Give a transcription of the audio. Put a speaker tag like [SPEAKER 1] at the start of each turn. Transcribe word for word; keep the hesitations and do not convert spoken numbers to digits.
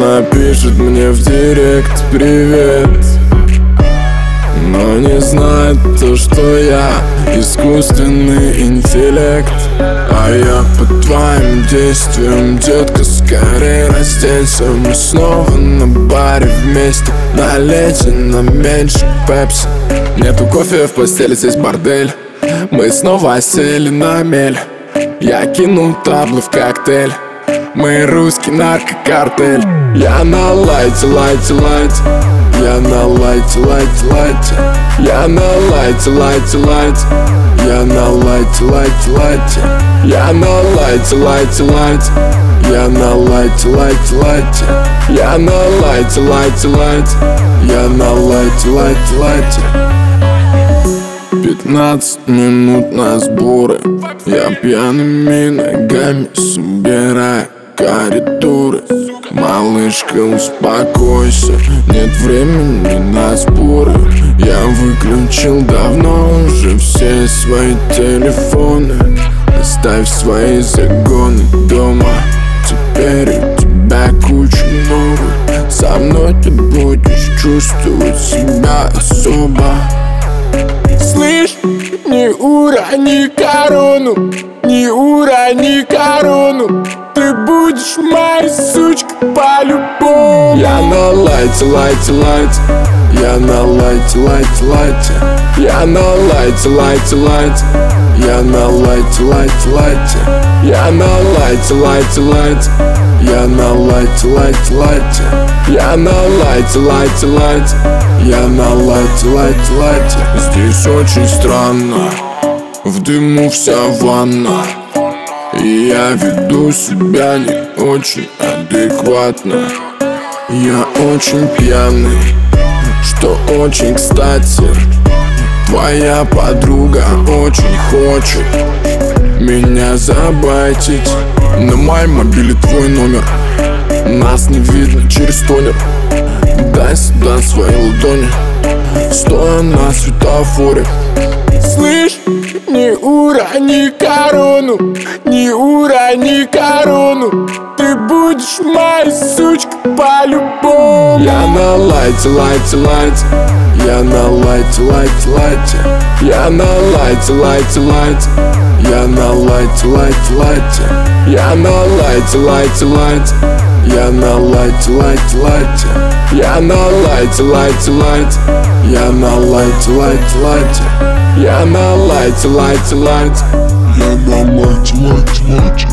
[SPEAKER 1] напишет мне в директ привет, но не знает то, что я искусственный интеллект. А я по твоим действиям, детка, скорее разденься. Мы снова на баре вместе, налейте на меньше пепси. Нету кофе в постели, здесь бордель. Мы снова сели на мель. Я кинул таблы в коктейль. Мы русский наркокартель. Я на лайте, лайте, лайте. Я на лайте, лайте, лайте. Я на лайте, лайте, лайте. Я на лайте, лайте, лайте. Я на лайте, лайте, лайте. Я на лайте, лайте, лайте. Я на лайте, лайте, лайте. Я на лайте, лайте, лайте. Пятнадцать минут на сборы. Я пьяными ногами собираю коридоры. Малышка, успокойся, нет времени на споры. Я выключил давно уже все свои телефоны. Оставь свои загоны дома. Теперь у тебя куча новых. Со мной ты будешь чувствовать себя особо. Слышь, не урони корону, не урони корону. Ты будешь моей сучкой по-любому. Я на лайте, лайте, лайте. Я на лайте, лайте, лайте. Я на лайте, лайте, лайте. Я на лайте, лайте, лайте. Я на лайте, лайте, лайте. Я на лайте, лайте, лайте. Я на лайте, лайте, лайте. Я на лайте, лайте, лайте. Здесь очень странно, в дыму вся ванна. И я веду себя не очень адекватно. Я очень пьяный, что очень кстати. Твоя подруга очень хочет меня забайтить. На моем мобиле твой номер. Нас не видно через тонер. Дай сюда свои ладони, стоя на светофоре. Слышь, не урони корону, не урони корону. Ты будешь моей сучкой по-любому. Я на лайте, лайте, лайте. Я на лайте, лайте, лайте. Я на лайте, лайте, лайте. Я на лайте, лайте, лайте. Я на лайте, лайте, лайте. Я на лайте, лайте, лайте. Я на лайте, лайте, лайте. Я на лайте, лайте, лайте. Я на лайте, лайте, лайте. Я на лайте, лайте, лайте.